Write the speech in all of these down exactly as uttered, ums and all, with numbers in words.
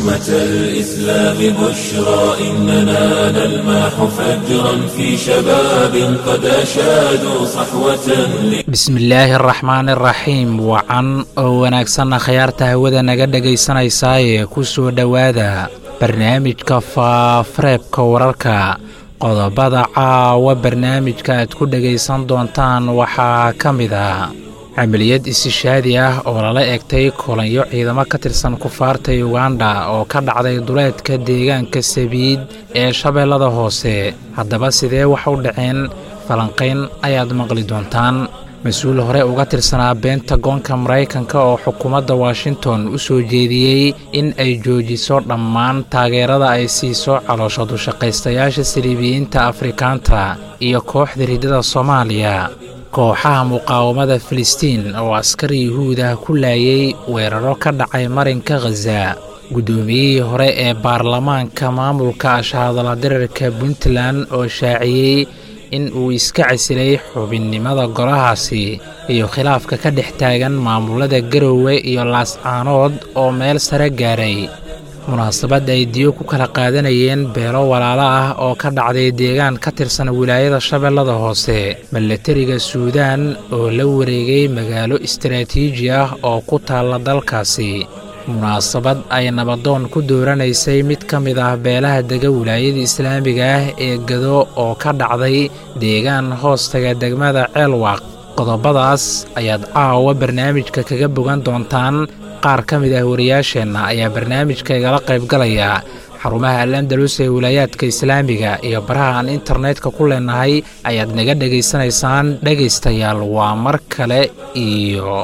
أمة الإسلام بشرى إننا نلمح فجرا في شباب قد أشادوا صحوة بسم الله الرحمن الرحيم وعن وناكسنا خيارته هودا نقد جيسنا يساي كسو دوادا برنامج كفا فريب كوراركا qodobada caawa barnaamijka aad ku dhagaysan doontaan waxaa ka mid ah camaliyad istishaadi ah oo lala egtay kulanyo ciidamo ka tirsan kufaarta Uganda oo ka dhacday duleedka deegaanka Sabiid ee Shabeellada Hoose. Haddaba sidee wax u dhaceen falanqayn ayaad maqli doontaan. mas-uul hore uga tirsanaa Pentagon-ka Mareykanka oo xukuumadda Washington u soo jeediyey in ay joojiso dhammaan taageerada ay siiso calooshadu shaqaystayaasha Siliibiyiinta Afrikaanta iyo kooxda ridada Soomaaliya. kooxaha muqaawamada Filistiin oo askari Yuhuud ah ku laayay weeraro ka dhacay marinka Gaza. gudoomiyihii hore ee baarlamaanka maamulka Ashhadala Dirarka Puntland oo shaaciyey in uu iska casilay xubinnimada golahaasi iyo khilaafka ka dhex taagan maamulada Garowe iyo Laascaanood oo meel sare gaaray. munaasabad ay diyo ku kala qaadanayeen beelo walaalo ah oo ka dhacday deegaan ka tirsan wilaayada Shabeellada Hoose. milatariga Suudaan oo la wareegay magaalo istiraatiiji ah oo ku taala dalkaasi. munaasabad ay nabadoon ku dooranaysay mid ka mid ah beelaha dega wilaayada Islaamiga ah ee Gado oo ka dhacday deegaan hoostaga degmada Ceelwaaq. qodobadaas ayaad caawa barnaamijka kaga bogan doontaan. qaar ka mid ah wariyaasheenna ayaa barnaamijka igala qayb galaya xarumaha Al-Andalus ee wilaayadka Islaamiga iyo baraha aan internetka ku leenahay ayaad naga dhageysanaysaan. dhageystayaal waa mar kale iyo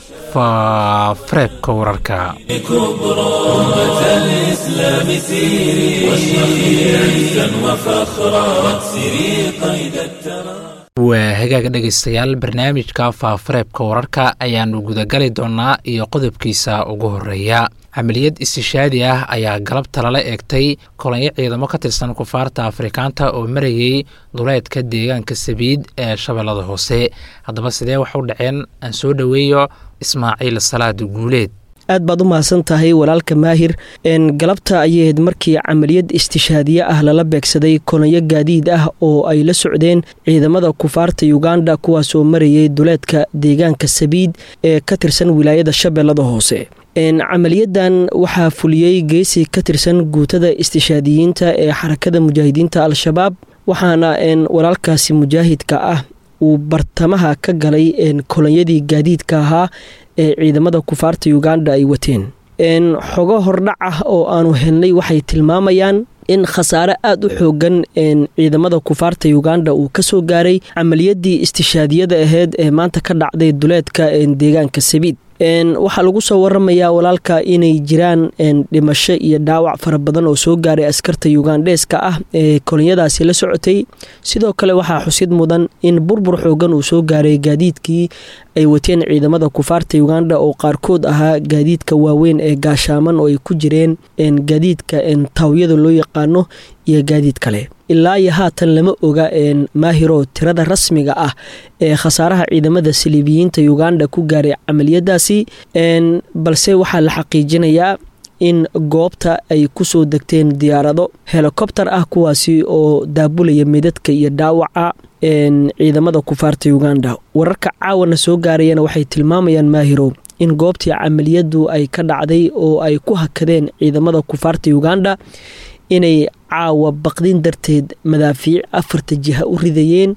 فافريبك ورركا كبرى أمة الإسلام سيري واشرقي عزا وفخرا واكسري قيد الترى. وهجاga dhageystayaal barnaamijka faafareebka wararka ayaanu gudagali doonaa iyo qodobkiisa ugu horeeya. camaliyad istishaadi ah ayaa galabta lala eegtay kulanyo ciidamo ka tirsan kufaarta Afrikaanta oo marayay duleedka deegaanka Sabiid ee Shabeellada Hoose. haddaba sidee wax u dhaceen aan soo dhaweeyo Ismaaciil Salaad Guuleed. aad baad u mahadsan tahay walaalka Maahir. een galabta ayayd markii camaliyad istishaadiye ah lala beegsaday kulanyo gaadiid ah oo ay la socdeen ciidamada kufaarta Uganda kuwaas oo marayay duleedka deegaanka Sabiid ee ka tirsan wilaayada Shabeellada Hoose. een camaliyadan waxaa fuliyay geesi ka tirsan guutada istishaadiyiinta ee xarakada mujaahidiinta Al-Shabaab waxaana een walaalkaasi mujaahidka ah uu bartamaha ka galay een kulanyadii gaadiidka ahaa ee ciidamada kufaarta Uganda ay wateen. een xogo hordhac ah oo aanu helnay waxay tilmaamayaan in khasaare aad u xoogan een ciidamada kufaarta Uganda uu ka soo gaaray camaliyadii istishaadiyada ahayd ee maanta ka dhacday duleedka een deegaanka Sabiid. een waxa lagu soo waramayaa walaalka inay jiraan een dhimasho iyo dhaawac fara badan oo soo gaaray askarta Ugandeeska ah ee kolonyadaasi la socotay. sidoo kale waxaa xusid mudan in burbur xoogan uu soo gaaray gaadiidkii ay wateen ciidamada kufaarta Uganda oo qaarkood ahaa gaadiidka waaweyn ee gaashaaman oo ay ku jireen een gaadiidka een taawyada loo yaqaano iyo gaadiid kale. ilaa iyo haatan lama oga een Maahiro tirada rasmiga ah ee khasaaraha ciidamada Siliibiyiinta Uganda ku gaaray camaliyadaasi. een balse waxaa la xaqiijinayaa in goobta ay ku soo degteen diyaarado helicopter ah kuwaasi oo daabulaya midadka iyo dhaawaca een ciidamada kufaarta Uganda. wararka caawana soo gaarayana waxay tilmaamayaan Maahiro in goobtii camaliyadu ay ka dhacday oo ay ku hakadeen ciidamada kufaarta Uganda inay caawa baqdin darteed madaafiic afarta jiha u ridayeen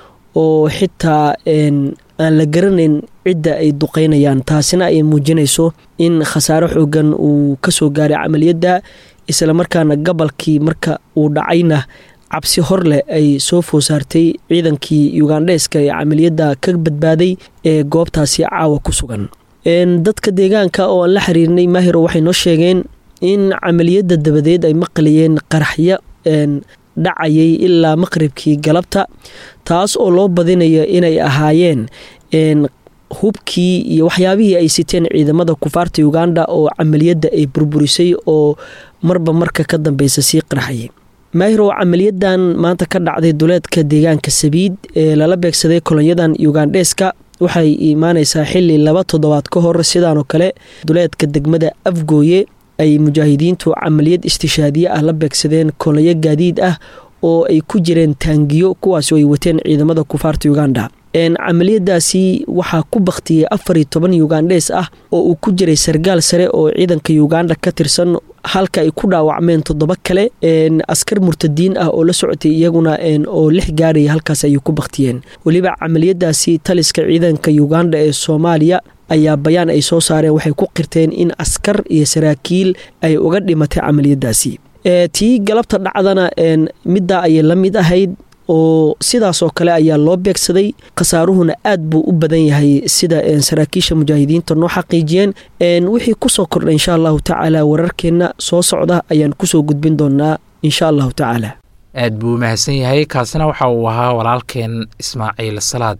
oo xitaa een aan la garanayn cidda ay duqeynayaan. taasina ay muujinayso in khasaaro xoogan uu ka soo gaaray camaliyadda isla markaana gobolkii marka uu dhacayna cabsi hor leh ay soo foosaartay ciidankii Ugandeeska ee camaliyadda ka badbaaday ee goobtaasi caawa ku sugan. een dadka deegaanka oo aan la xiriirnay Maahiro waxay noo sheegeen in camaliyadda dabadeed ay maqlayeen qaraxyo een dhacayay ilaa maqribkii galabta taas oo loo badinayo inay ahaayeen een hubkii iyo waxyaabihii ay siteen ciidamada kufaarta Uganda oo camaliyadda ay burburisay oo marba marka ka dambeysa sii qaraxayay. Maahiro camaliyadan maanta ka dhacday duleedka deegaanka Sabiid ee lala beegsaday kolonyadan Ugandeeska waxay iimaanaysaa xilli laba toddobaad ka hor sidaan oo kale duleedka degmada Afgooye ay mujaahidiintu camaliyad istishaadiye ah la beegsadeen kolayo gaadiid ah oo ay ku jireen taangiyo kuwaasoo ay wateen ciidamada kufaarta Uganda. camaliyadaasi waxaa ku baktiyay afar iyo toban Ugandhees ah oo uu ku jiray sargaal sare oo ciidanka Uganda ka tirsan, halka ay ku dhaawacmeen toddoba kale askar murtadiin ah oo la socotay iyaguna oo lix gaaraya halkaas ay ku baktiyeen. waliba camaliyadaasi taliska ciidanka Uganda ee Soomaaliya ayaa bayaan ay soo saareen waxay ku qirteen in askar iyo saraakiil ay uga dhimatay camaliyadaasi. ee tii galabta dhacdana midda ay la mid ahayd oo sidaas oo kale ayaa loo beegsaday, khasaaruhuna aad buu u badan yahay sida saraakiisha mujaahidiinta noo xaqiijiyeen. wixii ku soo kordhay insha allahu tacaala wararkeena soo socda ayaan kusoo gudbin doonaa insha allahu tacaala. aad buu mahadsan yahay. kaasina waxa uu ahaa walaalkeen Ismaaciil Salaad.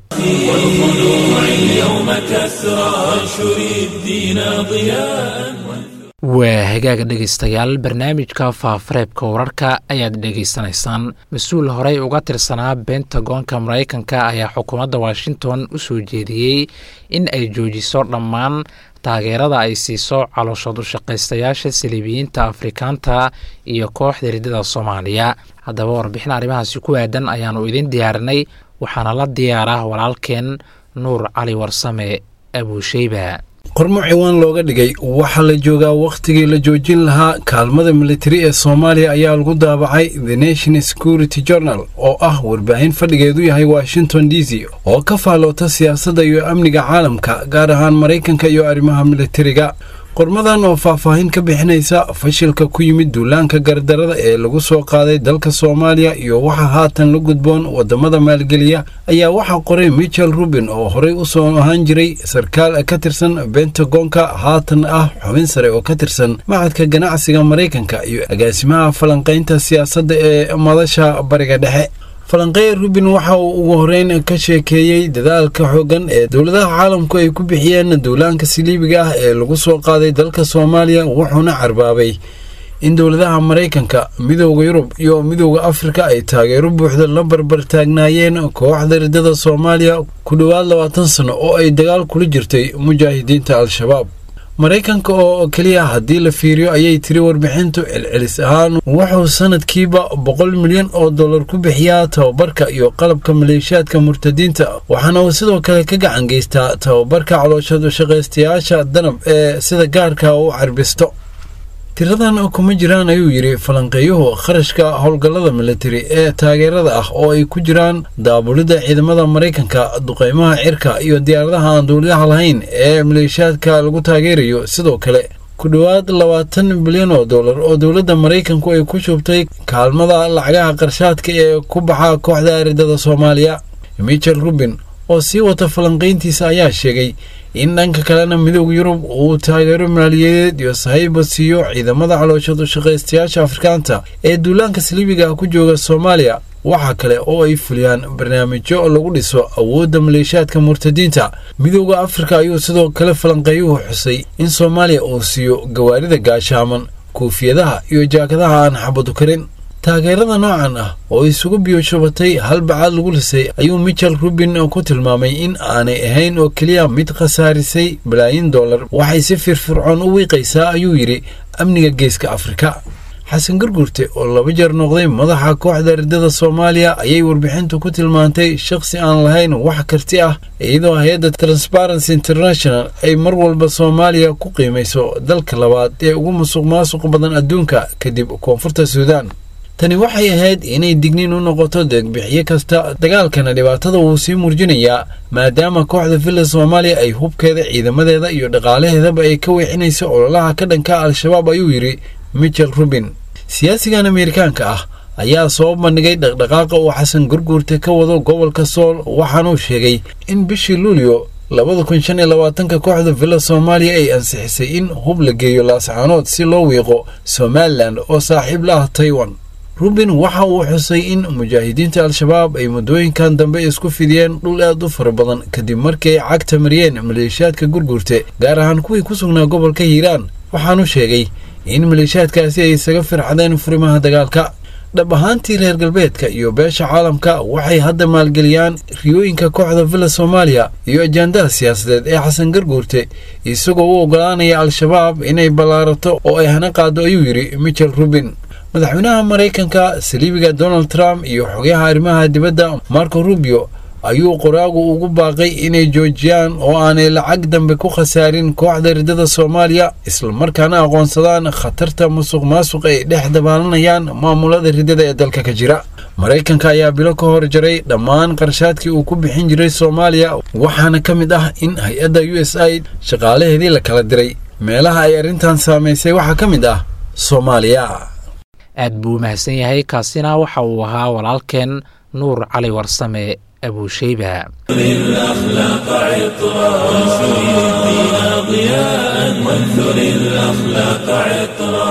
waa hagaaga dhegaystayaal, barnaamijka faafareebka wararka ayaad dhegaysanaysaan. mas-uul horey uga tirsanaa bentagoonka maraykanka ayaa xukuumadda washington u soo jeediyey in ay joojiso dhammaan taageerada ay siiso calooshood u shaqaystayaasha saliibiyiinta afrikaanta iyo kooxda ridada Soomaaliya. haddaba warbixin arrimahaasi ku aadan ayaanu idin diyaarinay, waxaana la diyaaraa walaalkeen Nuur Cali Warsame Abuushayba. qormo ciwaan looga dhigay waxaa la joogaa wakhtigii la joojin lahaa kaalmada militari ee Soomaaliya ayaa lagu daabacay The Nation Security Journal oo ah warbaahin fadhigeedu yahay Washington D C oo ka faaloota siyaasadda iyo amniga caalamka, gaar ahaan Maraykanka iyo arrimaha militariga. qormadan oo faahfaahin ka bixinaysa fashilka ku yimid duulaanka gardarada ee lagu soo qaaday dalka Soomaaliya iyo waxa haatan la gudboon wadamada maalgeliya ayaa waxa qoray Mitchell Rubin oo horey u soo ahaan jiray sarkaal ka tirsan Pentagonka, haatan ah xubin sare oo ka tirsan macadka ganacsiga Maraykanka iyo agaasimaha falanqaynta siyaasadda ee madasha Bariga Dhexe. falanqeey Rubin waxa uu ugu horeyn ka sheekeeyay dadaalka xoogan ee dowladaha caalamku ay ku bixiyeen duulaanka saliibiga ah ee lagu soo qaaday dalka Soomaaliya, wuxuuna carbaabay in dowladaha Maraykanka, midowga Yurub iyo midowga Afrika ay taageero buuxda la barbar taagnaayeen kooxda ridada Soomaaliya ku dhawaad labaatan sano oo ay dagaal kula jirtay mujaahidiinta Al-Shabaab. Maraykanka oo kaliya haddii la fiiriyo ayay tiri warbixintu celcelis ahaan wuxuu sanadkiiba boqol milyan oo dollar ku bixiyaa tababarka iyo qalabka maleeshiyaadka murtadiinta, waxaana uu sidoo kale ka gacan geystaa tababarka calooshad u shaqaystayaasha danab ee sida gaarka u carbisto. tiradan kuma jiraan ayuu yiri falanqeeyuhu kharashka howlgallada militari ee taageerada ah oo ay ku jiraan daabulida ciidamada Maraykanka, duqeymaha cirka iyo diyaaradaha aan duuliyaha lahayn ee maleeshiyaadka lagu taageerayo. sidoo kale ku dhawaad labaatan bilyan oo dollar oo dowladda Maraykanku ay ku shubtay kaalmada lacagaha qarshaadka ee ku baxa kooxda ridada Soomaaliya. Mitchell Rubin oo sii wata falanqayntiisa ayaa sheegay in dhanka kalena midowga Yurub uu taageero maaliyadeed iyo sahayba siiyo ciidamada calooshad u shaqaystayaasha Afrikaanta ee duulaanka saliibiga ku jooga Soomaaliya. waxa kale oo ay fuliyaan barnaamijyo lagu dhiso awoodda maleeshiyaadka murtadiinta. midowga Afrika ayuu sidoo kale falanqeeyuhu xusay in Soomaaliya uu siiyo gawaarida gaashaaman, koofiyadaha iyo jaakadaha aan xabadu karin. taageerada noocan ah oo isugu biyo shubatay hal bacaad lagu lisay ayuu Mitchell Rubin ku tilmaamay in aanay ahayn oo kaliya mid khasaarisay bilaayin dollar, waxay si firfircoon u wiiqaysaa ayuu yiri amniga geeska Afrika. xasan Gurgurte oo laba jeer noqday madaxa kooxda ridada Soomaaliya ayay warbixintu ku tilmaantay shakhsi aan lahayn wax karti ah, iyadoo hay'adda Transparency International ay mar walba Soomaaliya ku qiimayso dalka labaad ee ugu musuqmaasuq badan adduunka kadib Koonfurta Suudaan. tani waxay ahayd inay digniin u noqoto deeqbixiye kasta. dagaalkana dhibaatada wuu sii murjinayaa maadaama kooxda Villa Soomaaliya ay hubkeeda, ciidamadeeda iyo dhaqaalaheedaba ay ka weexinayso ololaha ka dhanka Al-Shabaab ayuu yiri Mitchell Rubin. siyaasigan Ameerikaanka ah ayaa soo bandhigay dhaqdhaqaaqa uu xasan Gurgurte ka wado gobolka Sool, waxaanuu sheegay in bishii Luulyo labada kun shan iyo labaatanka kooxda Villa Soomaaliya ay ansixisay in hub la geeyo Laascaanood si loo wiiqo Somaliland oo saaxiib la ah Taiwan. Rubin waxa uu xusay in mujaahidiinta Al-Shabaab ay muddooyinkan dambe isku fidiyeen dhul aad u fara badan kadib markii ay cagta mariyeen maleeshiyaadka Gurgurte, gaar ahaan kuwii ku sugnaa gobolka Hiiraan. waxaanu sheegay in maleeshiyaadkaasi ay isaga firxadeen furimaha dagaalka. dhab ahaantii reer galbeedka iyo beesha caalamka waxay hadda maalgeliyaan riyooyinka kooxda villa soomaaliya iyo ajaandaha siyaasadeed ee xasan garguurte isagoo u oggolaanaya al-shabaab inay ballaarato oo ay hana qaado ayuu yidhi michel rubin madaxweynaha maraykanka saliibiga donald trump iyo xogayaha arrimaha dibadda marco rubio ayuu qoraagu ugu baaqay inay joojiyaan oo aanay lacag dambe ku khasaarin kooxda riddada soomaaliya islamarkaana aqoonsadaan khatarta musuq maasuq ay dhex dabaalanayaan maamulada riddada ee dalka ka jira maraykanka ayaa bilo ka hor jaray dhammaan qarashaadkii uu ku bixin jiray soomaaliya waxaana ka mid ah in hay-adda u s aid shaqaalaheedii la kala diray meelaha ay arrintan saamaysay waxaa ka mid ah soomaaliya aad buu mahadsan yahay kaasina waxa uu ahaa walaalkeen nuur cali warsame أبو شيبة للأخلاق عطرا وانشر الدين ضياء وانثر الأخلاق عطرا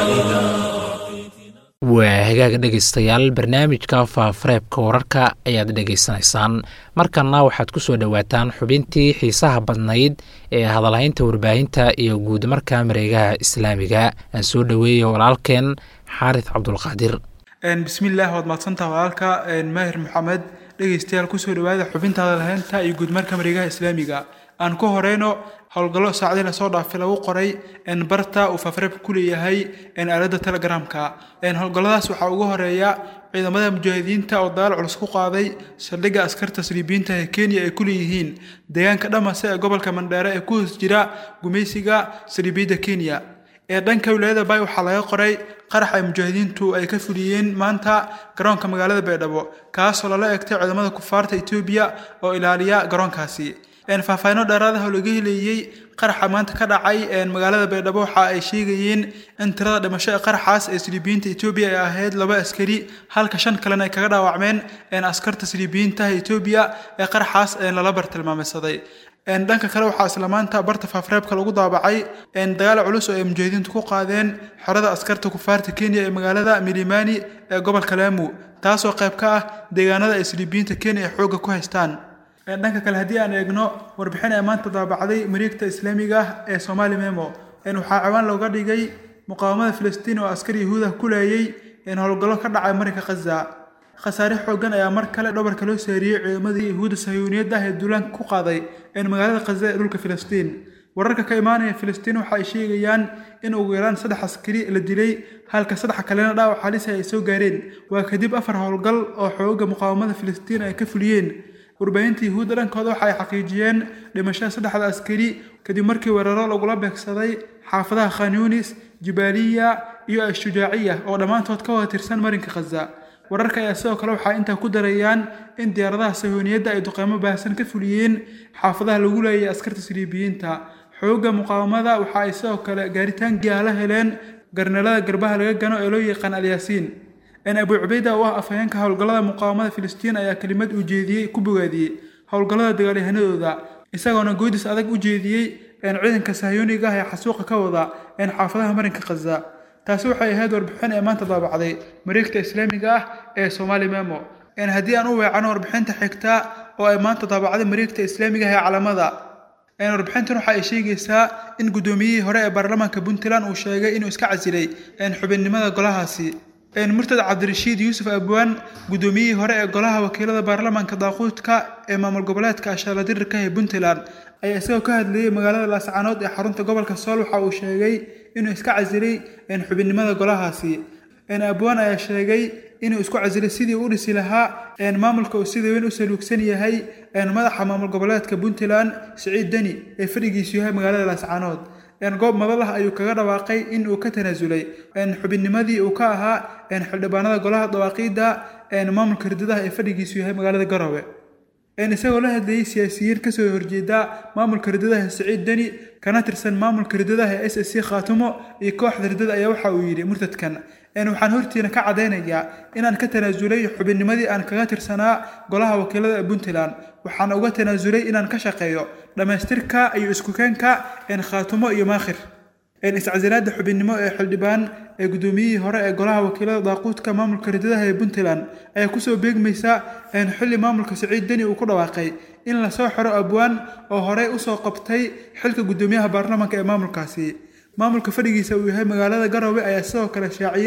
waa hagaag dhegaystayaal barnaamijka faafareebka wararka ayaad dhegaysanaysaan markanna waxaad ku soo dhowaataan xubintii xiisaha badnayd ee hadalhaynta warbaahinta iyo guud marka mareegaha islaamiga aan soo dhoweeya walaalkeen xaaris cabdulqaadir bismillaah waad mahadsantaha walaalka maahir maxamed dhegaystayaal kusoo dhawaada xubinta hadalhaynta iyo guud marka mareegaha islaamiga aan ku horeyno howlgallo saacadii lasoo dhaafay lagu qoray barta uu faafareebka ku leeyahay aaladda telegramka howlgalladaas waxaa ugu horeeya ciidamada mujaahidiinta oo dagaal culus ku qaaday saldhigga askarta saliibiyiinta ee kenya ay ku leeyihiin deegaanka dhamase ee gobolka mandheere ee ku hoos jira gumaysiga saliibiyadda kenya ee dhanka wilaayada bay waxaa laga qoray qarax ay mujaahidiintu ay ka fuliyeen maanta garoonka magaalada baydhabo kaasoo lala eegtay ciidamada kufaarta Itoobiya oo ilaaliya garoonkaasi een faahfaahin dheeraad ah oo laga heliyay qaraxa maanta ka dhacay ee magaalada baydhabo waxa ay sheegayeen in tirada dhimasho ee qaraxaas ee saliibiyiinta Itoobiya ay ahayd laba askari halka shan kalena ay kaga dhaawacmeen een askarta saliibiyiinta Itoobiya ee qaraxaas ee lala bartilmaameedsaday een dhanka kale waxa islaamaanta barta faafareebka lagu daabacay een dagaal culus oo ay mujaahidiintu ku qaadeen xorada askarta kufaarta Kenya ee magaalada Milimani ee gobolka Lamu taasoo qayb ka ah deegaanada ay saliibiyiinta Kenya ee xoogga ku haystaan een dhanka kale hadii aan eegno warbixin ay maanta daabacday mareegta islaamiga ee Somali Memo een waxa cawaan looga dhigay muqaawamada Filistiin oo askari Yahuud ah ku leeyay in howlgallo ka dhacay marinka Gaza khasaare xoogan ayaa mar kale dhabarka loo saariyay ciidamadii Yahuud Sahyuuniyadda ee duulaan ku qaaday in magaalada Gaza ee dhulka Filistiin wararka ka imaanaya Filistiin waxa ay sheegayaan in ugu yaraan saddex askari la dilay halka saddex kalena dhaawac halis ay soo gaareen waa kadib afar howlgal oo xoogga muqaawamada Filistiin ay ka fuliyeen warbaahinta Yahuud dhankooda waxa ay xaqiijiyeen dhimashada saddexda askari kadib markii weeraro lagula beegsaday xaafadaha Khan Yunis Jibaliya iyo Ash-Shujaaciya oo dhamaantood ka wada tirsan marinka Gaza wararka ayaa sidoo kale waxa inta ku darayaan in diyaaradaha Sahyuuniyadda ay duqeymo baahsan ka fuliyeen xaafadaha lagu leeyahay askarta saliibiyiinta xoogga muqaawamada waxa ay sidoo kale gaaritaan gaala heleen garnalada garbaha laga gano ee loo yaqaan Al-Yaasiin in Abu Ubayda oo ah afhayeenka howlgallada muqaawamada Filistiin ayaa kelimad u jeediyay ku bogaadiyay howlgallada dagaalyahanadooda isagoona goodis adag u jeediyay in ciidanka Sahyuuniga ah ee xasuuqa ka wada in xaafadaha marinka Gaza taasi waxay ahayd warbixin ay maanta daabacday mareegta islaamiga ah ee Somali Memo in hadii aan u weecano warbixinta xigta oo ay maanta daabacday mareegta islaamiga ah ee calamada in warbixintan waxa ay sheegaysaa in gudoomiyihii hore ee baarlamaanka Puntland uu sheegay inuu iska casilay in xubinnimada golahaasi in Murtad Cabdirashiid Yuusuf Abwaan gudoomiyihii hore ee golaha wakiilada baarlamaanka daaqoodka ee maamul goboleedka Ashaladirka ee Puntland ayaa isagoo ka hadlayay magaalada Laascaanood ee xarunta gobolka Sool waxa uu sheegay inuu iska casilay in xubinnimada golahaasi in Abwaan ayaa sheegay inuu isku casilay sidii uu dhisi lahaa in maamulka uu sidoo weyn u saluugsan yahay in madaxa maamul goboleedka Puntland Siciid Dani ee fadhigiisu yahay magaalada Laascaanood in goob madalaha ayuu kaga dhawaaqay in uu ka tanaasulay in xubinnimadii uu ka ahaa in xildhibaanada golaha dawaaqida in maamulka riddada ee fadhigiisu yahay magaalada Garowe in isagoo la hadlayay siyaasiyiin ka soo horjeeda maamulka riddada Siciid Dani kana tirsan maamulka riddada ee S S C Khaatumo iyo kooxda riddada ayaa waxa uu yiri murtadkan in waxaan hortiina ka cadeynayaa inaan ka tanaasulay xubinnimadii aan kaga tirsanaa golaha wakiilada Puntland waxaan uga tanaasulay inaan ka shaqeeyo dhamaystirka iyo isku keenka in Khaatumo iyo Maakhir in iscasilaada xubinnimo ee xildhibaan ee gudoomiyihii hore ee golaha wakiilada daaqoodka maamulka riddada ee Puntland ayaa ku soo beegmaysa in xilli maamulka Siciid Dani uu ku dhawaaqay in la soo xiro Abwaan oo hore u soo qabtay xilka gudoomiyaha baarlamaanka ee maamulkaasi maamulka fadhigiisa uu yahay magaalada Garowe ayaa sidoo kale shaaciyay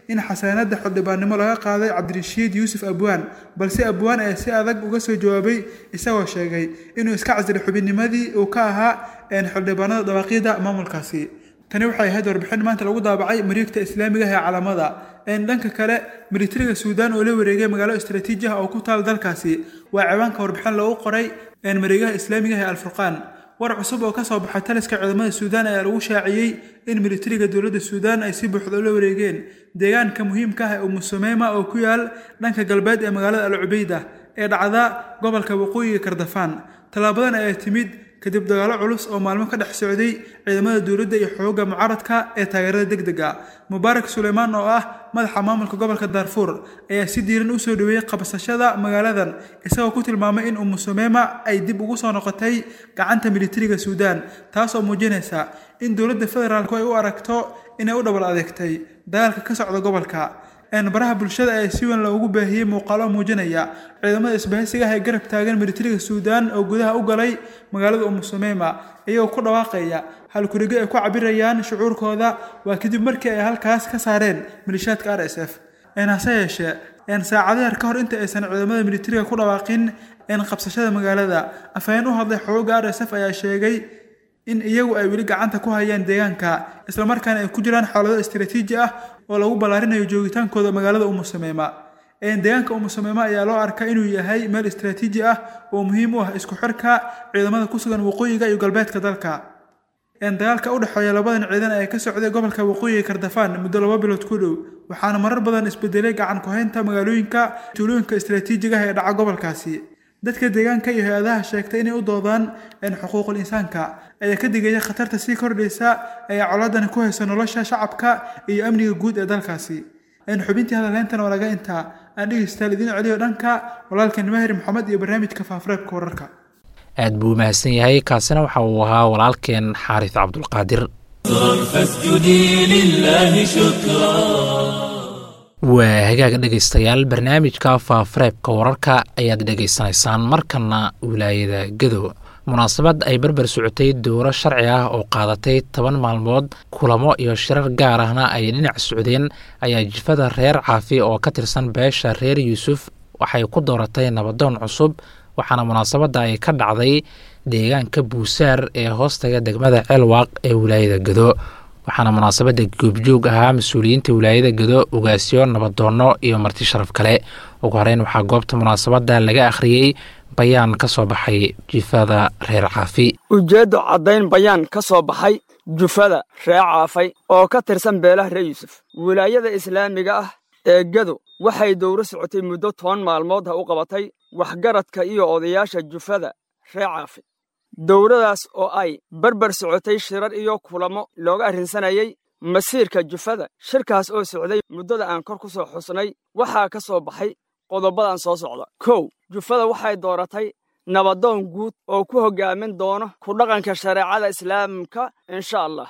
in xasaanada xildhibaannimo laga qaaday cabdirashiid yuusuf abwaan balse abwaan ayaa si adag uga soo jawaabay isagoo sheegay inuu iska casilay xubinnimadii uu ka ahaa xildhibaanada dhawaaqyada maamulkaasi tani waxay ahayd warbixin maanta lagu daabacay mariigta islaamiga ee calaamada dhanka kale militariga suudaan oo la wareegay magaalo istaraatiiji ah oo ku taal dalkaasi waa ciwaanka warbixin lagu qoray mariigaha islaamiga ee alfurqaan war cusub oo ka soo baxay taliska ciidamada suudaan ayaa lagu shaaciyey in militariga dowladda suudaan ay si buuxda ula wareegeen deegaanka muhiimka ah ee umusumeema oo ku yaal dhanka galbeed ee magaalada al cubeyda ee dhacda gobolka waqooyiga kardafaan talaabadan ayaa timid kadib dagaalo culus oo maalmo ka dhex socday ciidamada dowladda iyo xoogga mucaaradka ee taageerada degdega mubaarak suleymaan oo ah madaxa maamulka gobolka daarfuur ayaa si diiran u soo dhaweeyay qabsashada magaaladan isagoo ku tilmaamay in umusumeema ay dib ugu soo noqotay gacanta militariga suudaan taasoo muujinaysa in dowladda federaalku ay u aragto inay u dhabar adeegtay dagaalka ka socda gobolka baraha bulshada ayaa si weyn loogu baahiyey muuqaalo muujinaya ciidamada isbahaysiga ee garab taagan militariga suudaan oo gudaha u galay magaalada umusumeema iyagoo ku dhawaaqaya halkurigo ay ku cabirayaan shucuurkooda waa kadib markii ay halkaas ka saareen milishaadka r s f hase yeeshee saacado yar ka hor inta aysan ciidamada militariga ku dhawaaqin qabsashada magaalada afhayeen u hadlay xoogga r s f ayaa sheegay in iyagu ay weli gacanta ku hayaan deegaanka isla markaana ay ku jiraan xaalado istiraatiiji ah oo lagu ballaarinayo joogitaankooda magaalada umusumeema deegaanka umusumeema ayaa loo arkaa inuu yahay meel istiraatiiji ah oo muhiim u ah isku xirka ciidamada ku sugan waqooyiga iyo galbeedka dalka dagaalka u dhexeeya labadan ciidan ee ka socday gobolka waqooyiga kardafaan muddo laba bilood ku dhow waxaana marar badan isbedelay gacan ku haynta magaalooyinka tuulooyinka istiraatiijiga ah ee dhaca gobolkaasi dadka deegaanka iyo hay-adaha sheegtay inay u doodaan xuquuqul insaanka ayaa ka digaya khatarta sii kordhaysa ee colaadani ku haysa nolosha shacabka iyo amniga guud ee dalkaasi xubintii hadalheyntan oo laga intaa aan dhegeystayaal idiin celiyo dhanka walaalkan maahir maxamed iyo barnaamijka faafareebka wararka aad buu mahadsan yahay kaasina waxa uu ahaa walaalkeen xaaris cabdulqaadir waa hagaaga dhegaystayaal barnaamijka faafareebka wararka ayaad dhegaysanaysaan markana wilaayada gadow munaasabad ay barbar socotay dowro sharci ah oo qaadatay toban maalmood kulamo iyo shirar gaar ahna ay dhinac socdeen ayaa jifada reer caafi oo ka tirsan beesha reer yuusuf waxay ku dooratay nabadoon cusub waxaana munaasabadda ay ka dhacday deegaanka buusaar ee hoostaga degmada ceelwaaq ee wilaayada gado waxaana munaasabadda goobjoog ahaa mas-uuliyiinta wilaayada gado ugaasyo nabadoonno iyo marti sharaf kale ugu horeyn waxaa goobta munaasabadda laga akhriyey bayaan ka soo baxay jifada reer caafi ujeeddo caddayn bayaan ka soo baxay jufada reer caafay oo ka tirsan beelaha reer yuusuf wilaayada islaamiga ah ee gado waxay dowro socotay muddo toban maalmood ha u qabatay waxgaradka iyo odayaasha jufada reer caafi dowradaas oo ay barbar socotay shirar iyo kulamo looga arrinsanayay masiirka jufada shirkaas oo socday muddada aan kor ku soo xusnay waxaa ka soo baxay qodobadan soo socda kow jufada waxay dooratay nabadoon guud oo ku hoggaamin doono ku dhaqanka shareecada islaamka insha allah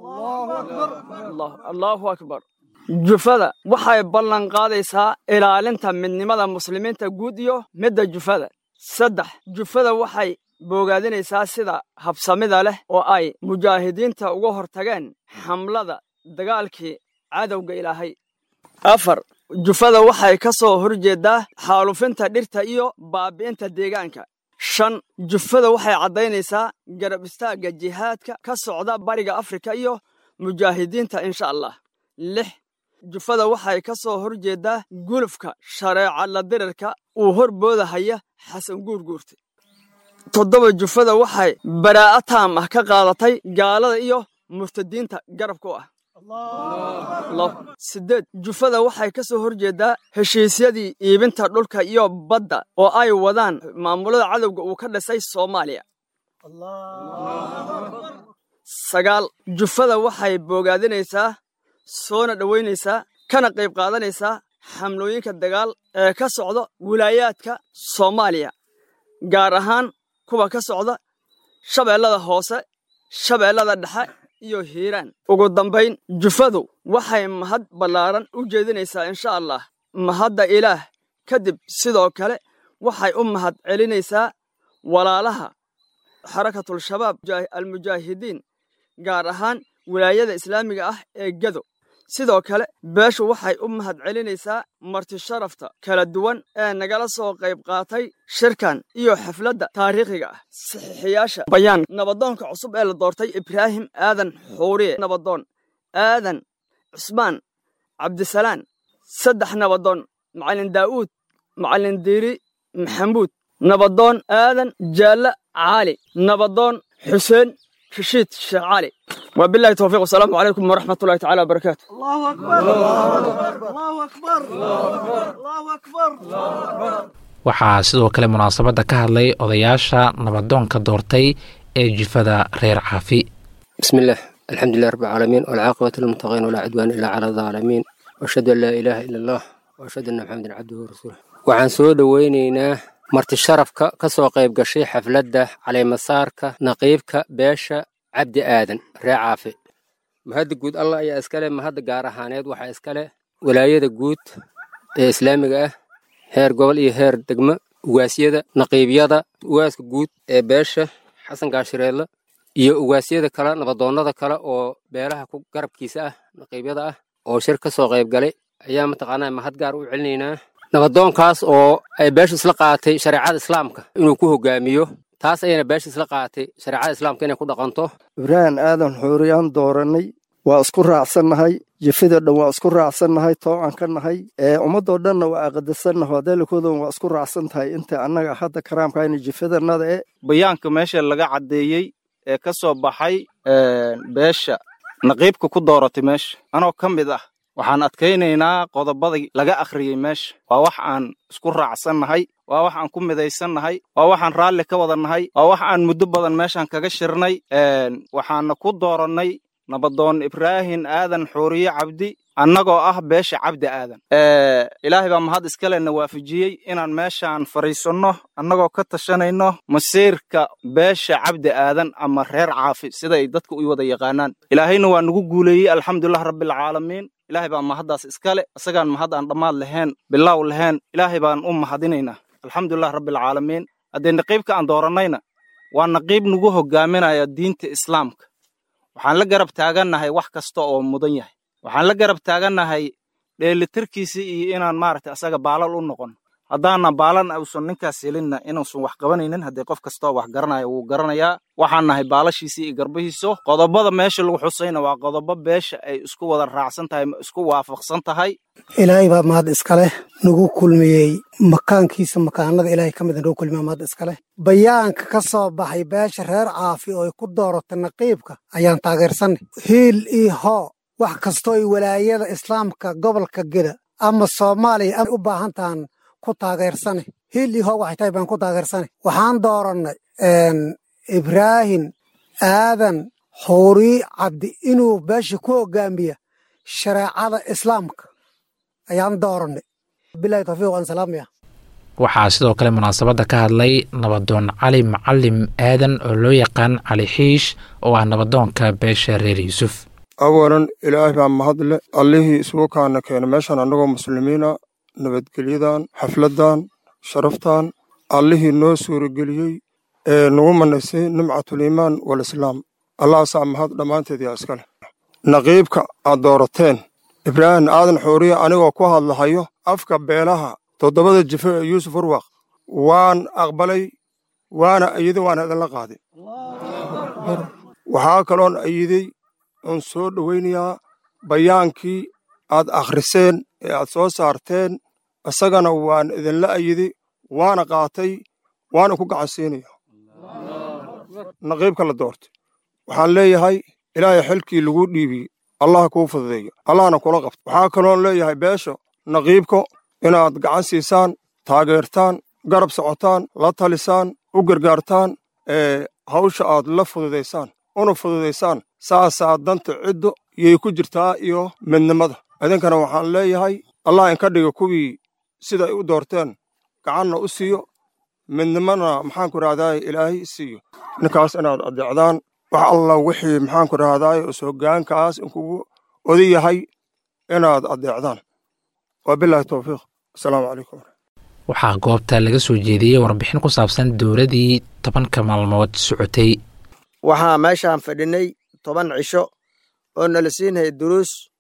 allaahu akbar jufada waxay ballan qaadaysaa ilaalinta midnimada muslimiinta guud iyo midda jufada saddex jufada waxay boogaadinaysaa sida habsamida leh oo ay mujaahidiinta uga hortageen xamlada dagaalkii cadowga ilaahay afar jufada waxay ka soo horjeeddaa xaalufinta dhirta iyo baabi'inta deegaanka shan jufada waxay caddaynaysaa garab istaagga jihaadka ka socda bariga afrika iyo mujaahidiinta insha allah lix jufada waxay ka soo horjeeddaa gulufka shareeca la dirirka uu horboodahaya xasan guurguurta toddoba jufada waxay baraa'a taam ah ka qaadatay gaalada iyo murtadiinta garabku ah siddeed jufada waxay ka soo horjeeddaa heshiisyadii iibinta dhulka iyo badda oo ay wadaan maamulada cadowga uu ka dhisay soomaaliya sagaal jufada waxay boogaadinaysaa soona dhowaynaysaa kana qayb qaadanaysaa xamlooyinka dagaal ee ka socda wilaayaadka soomaaliya gaar ahaan kuwa ka socda shabeellada hoose shabeellada dhexe iyo hiiraan ugu dambayn jufadu waxay mahad ballaaran u jeedinaysaa insha allah mahadda ilaah kadib sidoo kale waxay u mahad celinaysaa walaalaha xarakatul shabaab almujaahidiin gaar ahaan wilaayada islaamiga ah ee gado sidoo kale beeshu waxay u mahadcelinaysaa marti sharafta kala duwan ee nagala soo qayb qaatay shirkan iyo xafladda taariikhiga ah saxiixiyaasha bayaan nabadoonka cusub ee la doortay ibraahim aadan xuuriye nabadoon aadan cusmaan cabdisalaan saddex nabadoon macalin daa'uud macalin diiri maxamuud nabadoon aadan jaalla caali nabadoon xuseen رشيد الشيخ علي وبالله التوفيق والسلام عليكم ورحمة الله تعالى وبركاته. الله أكبر الله أكبر الله أكبر. waxaa sidoo kale munaasabadda ka hadlay odayaasha nabadoonka doortay ee jifada reer caafi. bismillaah alxamdulilah rabbi alcaalamiin walcaaqibatu lilmuttaqiin walaa cudwaana ilaa cala alaalamiin washhadu an laa ilaaha ila allah washhadu anna maxamedan cabduhu warasuuluh. waxaan soo dhoweynaynaa marti sharafka ka soo qayb gashay xafladda caleemasaarka naqiibka beesha cabdi aadan reer caafi. mahadda guud allah ayaa iskale. mahadda gaar ahaaneed waxaa iskale walaayada guud ee islaamiga ah heer gobol iyo heer degmo ugaasyada naqiibyada ugaaska guud ee beesha xasan gaashireedle iyo ugaasyada kale nabadoonnada kale oo beelaha ku garabkiisa ah naqiibyada ah oo shir ka soo qayb galay ayaa mataqaanaa mahad gaar u celinaynaa. nabadoonkaas oo ay beesha isla qaatay shareecada islaamka inuu ku hogaamiyo taas ayayna beesha isla qaatay shareecada islaamka inay ku dhaqanto. ibraahim aadan xuuriyaan dooranay waa isku raacsannahay jifida dhan waa isku raacsannahay toocan ka nahay ee ummadoo dhanna waa aqadasannaho adeelkoodan waa isku raacsan tahay inta annaga hadda karaamkayna jifidanada e bayaanka meesha laga caddeeyey ee ka soo baxay beesha naqiibka ku dooratay meesha anoo ka mid ah waxaan adkaynaynaa qodobadii laga akhriyey meesha waa wax aan isku raacsannahay waa wax aan ku midaysannahay waa waxaan raalli ka wadannahay waa wax aan muddo badan meeshaan kaga shirnay waxaana ku doorannay nabadoon ibraahim aadan xuuriye cabdi annagoo ah beesha cabdi aadan ilaahay baa mahad iskalena waafajiyey inaan meeshaan fadhiisanno annagoo ka tashanayno masiirka beesha cabdi aadan ama reer caafi sida ay dadka u wada yaqaanaan ilaahayna waa nagu guuleeyey alxamdulilah rabbilcaalamiin ilaahay baa mahaddaas iskale isagaan mahad aan dhammaad lahayn bilaaw lahayn ilaahay baan u mahadinaynaa alxamdulilah rabbilcaalamiin haddee naqiibka aan doorannayna waa naqiib nagu hogaaminaya diinta islaamka waxaan la garab taagannahay wax kasta oo mudan yahay waxaan la garab taagannahay dheelitirkiisa iyo inaan maaragtay asaga baalal u noqon haddaana baalan uusan ninkaas helinna inuusan wax qabanaynin haddii qof kastoo wax garanaya wuu garanayaa waxaan nahay baalashiisa iyo garbihiiso qodobada meesha lagu xusayna waa qodobo beesha ay isku wada raacsan tahay isku waafaqsan tahay. ilaahay baa mahad iskaleh nagu kulmiyey makaankiisa makaanada ilaahay ka mid nagu kulmiya mahad iskaleh bayaanka ka soo baxay beesha reer caafi oo ay ku dooratay naqiibka ayaan taageersanay hiil iyo hoo wax kastoo ay walaayada islaamka gobolka geda ama soomaaliya u baahan tahan ku taageersane hiil iyo hoo waxay tahay baan ku taageersanay waxaan doorannay ibraahim aadan xuuriye cabdi inuu beesha ku hogaamiya shareecada islaamka ayaan doorannay bilahi tawfiiq waan salaamaya. waxaa sidoo kale munaasabadda ka hadlay nabadoon cali macalim aadan oo loo yaqaan cali xiish oo ah nabadoonka beesha reer yuusuf. awalan ilaahay baa mahadle allihii isugu kaana keena meeshaan annagoo muslimiina nabadgelyadan xafladdan sharaftan allihii noo suurageliyey ee nagu manaysay nimcatuliimaan walislaam allahaasaa mahad dhammaanteed yaa iska leh. naqiibka aad doorateen ibraahim aadan xuuriye anigoo ku hadlahayo afka beelaha toddobada jifo ee yuusuf urwaq waan aqbalay waana ayiday waana idinla qaaday. waxaa kaloon ayiday oon soo dhowaynayaa bayaankii aad akhriseen ee aad soo saarteen isagana waan idinla ayiday waana qaatay waana ku gacansiinaya naqiibka la doortay waxaan leeyahay ilaahay xilkii lagu dhiibiyey allaha kuu fududeeyo allahna kula qabto. waxaa kaloon leeyahay beesha naqiibko inaad gacan siisaan taageertaan garab socotaan la talisaan u gargaartaan ee hawsha aad la fududaysaan una fududaysaan saasaa danta ciddo yay ku jirtaa iyo midnimada. idinkana waxaan leeyahay allah inka dhiga kuwii siday u doorteen gacanna u siiyo midnimana maxaanku rahdaay ilaahay siiyo ninkaas inaad adeecdaan wax alla wixii maxaanku rahdaay us hoggaankaas inkugu oda yahay inaad adeecdaan. waa bilaahi tawfiiq asalaamu calaykum. waxaa goobta laga soo jeediyey warbixin ku saabsan dowladii tobanka maalmood socotay. waxaa meeshaan fadhinay toban cisho oo nala siinayay duruus